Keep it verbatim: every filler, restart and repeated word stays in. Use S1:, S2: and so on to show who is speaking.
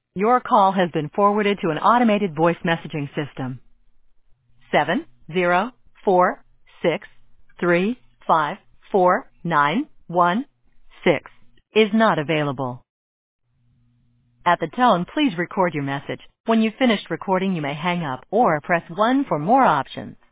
S1: Your call has been forwarded to an automated voice messaging system. Seven zero four six three five four nine one six is not available. At the tone, please record your message. When you've finished recording, you may hang up or press one for more options.